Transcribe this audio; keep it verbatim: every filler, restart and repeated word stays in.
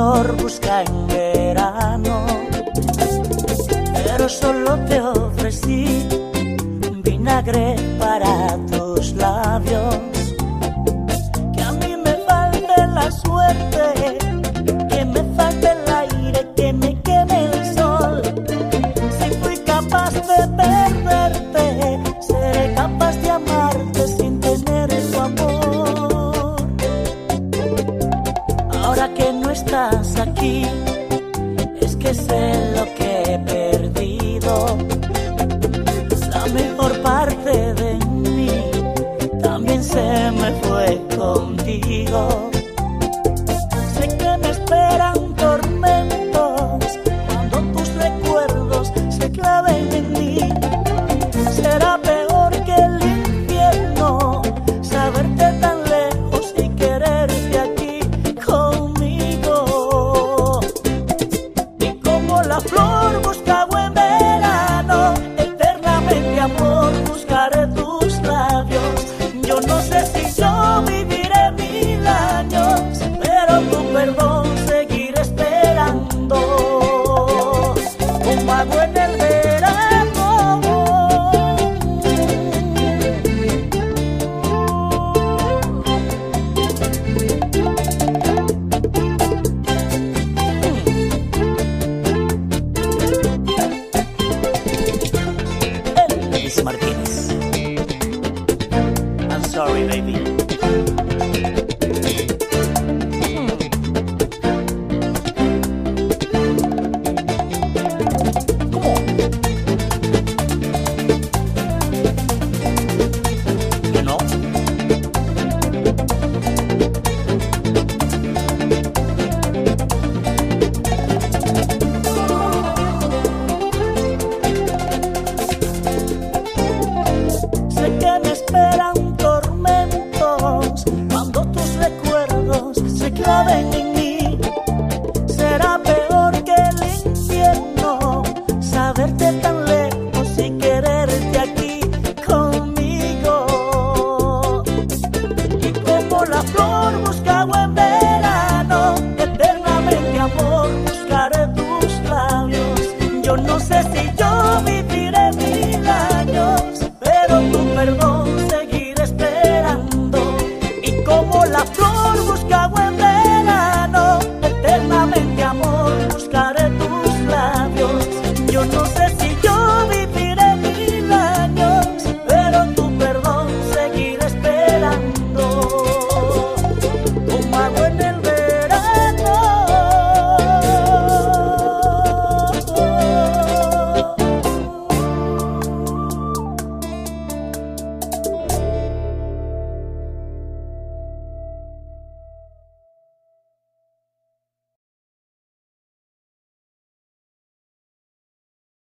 flor busca en verano, pero solo te ofrecí vinagre para tus labios. Que a mí me falte la suerte, que me falte el aire, que me queme el sol. Si fui capaz de perderte, seré capaz de amarte sin tener tu amor. Ahora que no estás aquí, es que sé lo que he perdido. La mejor parte de mí también se me fue contigo. Sé que me esperan tormentos cuando tus recuerdos se claven en mí. Será peor que el infierno saberte tan lejos y quererte aquí conmigo. Y como la flor busca buen verano, eternamente amor buscaré tus labios. Yo no sé si yo viviré mil años, pero tu perdón seguiré esperando, como hago en el verano. Martínez. I'm sorry, baby.